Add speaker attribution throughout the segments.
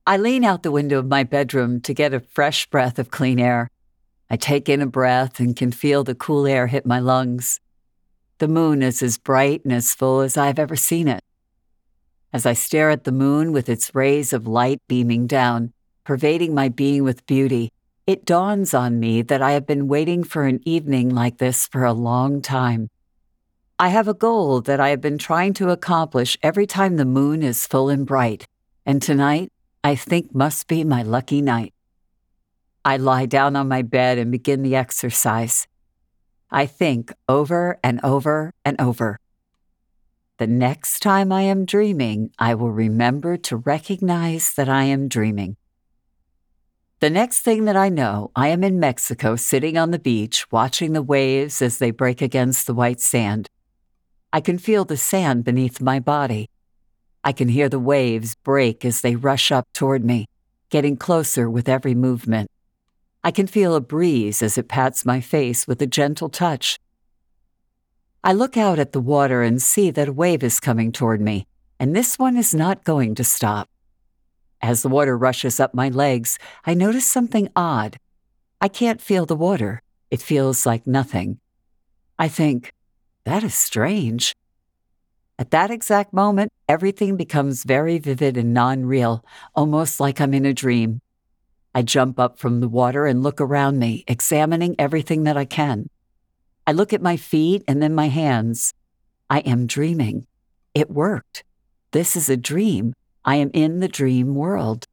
Speaker 1: I lean out the window of my bedroom to get a fresh breath of clean air. I take in a breath and can feel the cool air hit my lungs. The moon is as bright and as full as I've ever seen it. As I stare at the moon with its rays of light beaming down, pervading my being with beauty, it dawns on me that I have been waiting for an evening like this for a long time. I have a goal that I have been trying to accomplish every time the moon is full and bright, and tonight, I think must be my lucky night. I lie down on my bed and begin the exercise. I think over and over and over. The next time I am dreaming, I will remember to recognize that I am dreaming. The next thing that I know, I am in Mexico sitting on the beach watching the waves as they break against the white sand. I can feel the sand beneath my body. I can hear the waves break as they rush up toward me, getting closer with every movement. I can feel a breeze as it pats my face with a gentle touch. I look out at the water and see that a wave is coming toward me, and this one is not going to stop. As the water rushes up my legs, I notice something odd. I can't feel the water. It feels like nothing. I think, that is strange. At that exact moment, everything becomes very vivid and non-real, almost like I'm in a dream. I jump up from the water and look around me, examining everything that I can. I look at my feet and then my hands. I am dreaming. It worked. This is a dream. I am in the dream world.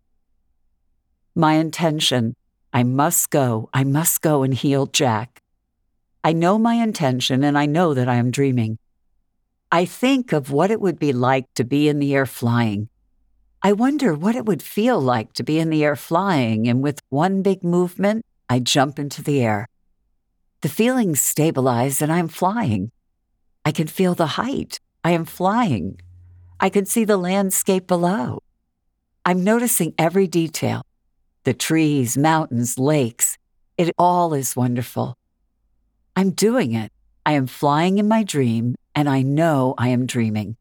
Speaker 1: My intention. I must go and heal Jack. I know my intention and I know that I am dreaming. I think of what it would be like to be in the air flying. I wonder what it would feel like to be in the air flying, and with one big movement, I jump into the air. The feelings stabilize and I'm flying. I can feel the height. I am flying. I can see the landscape below. I'm noticing every detail. The trees, mountains, lakes. It all is wonderful. I'm doing it. I am flying in my dream, and I know I am dreaming.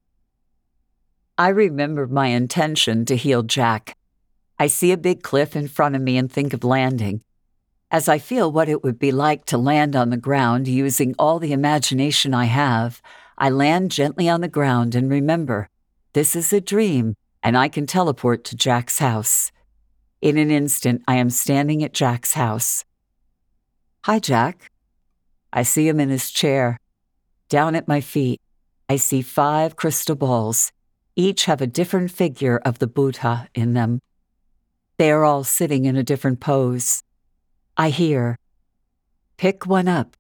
Speaker 1: I remember my intention to heal Jack. I see a big cliff in front of me and think of landing. As I feel what it would be like to land on the ground using all the imagination I have, I land gently on the ground and remember, this is a dream, and I can teleport to Jack's house. In an instant, I am standing at Jack's house. Hi, Jack. I see him in his chair. Down at my feet, I see 5 crystal balls. Each have a different figure of the Buddha in them. They are all sitting in a different pose. I hear, pick one up.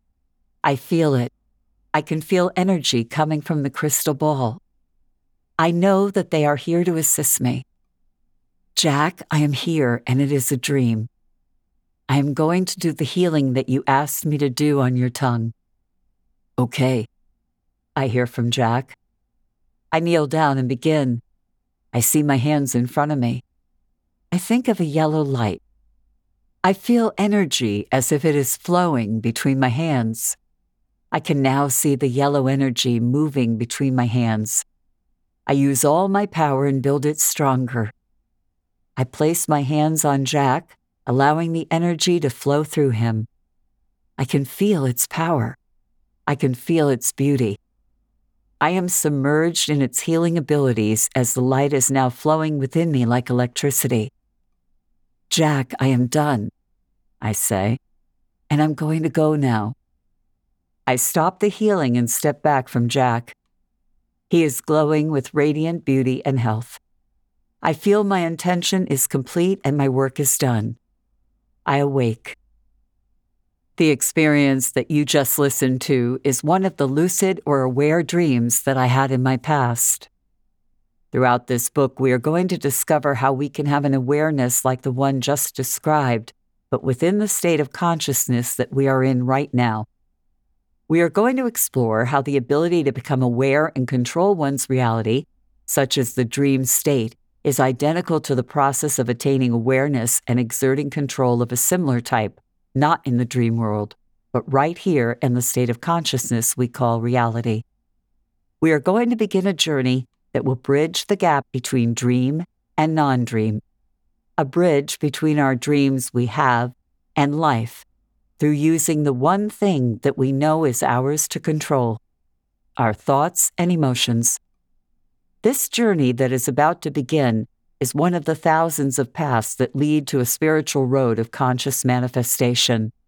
Speaker 1: I feel it. I can feel energy coming from the crystal ball. I know that they are here to assist me. Jack, I am here and it is a dream. I am going to do the healing that you asked me to do on your tongue. Okay, I hear from Jack. I kneel down and begin. I see my hands in front of me. I think of a yellow light. I feel energy as if it is flowing between my hands. I can now see the yellow energy moving between my hands. I use all my power and build it stronger. I place my hands on Jack, allowing the energy to flow through him. I can feel its power. I can feel its beauty. I am submerged in its healing abilities as the light is now flowing within me like electricity. Jack, I am done, I say, and I'm going to go now. I stop the healing and step back from Jack. He is glowing with radiant beauty and health. I feel my intention is complete and my work is done. I awake. The experience that you just listened to is one of the lucid or aware dreams that I had in my past. Throughout this book, we are going to discover how we can have an awareness like the one just described, but within the state of consciousness that we are in right now. We are going to explore how the ability to become aware and control one's reality, such as the dream state, is identical to the process of attaining awareness and exerting control of a similar type, not in the dream world, but right here in the state of consciousness we call reality. We are going to begin a journey that will bridge the gap between dream and non-dream, a bridge between our dreams we have and life through using the one thing that we know is ours to control, our thoughts and emotions. This journey that is about to begin is one of the thousands of paths that lead to a spiritual road of conscious manifestation.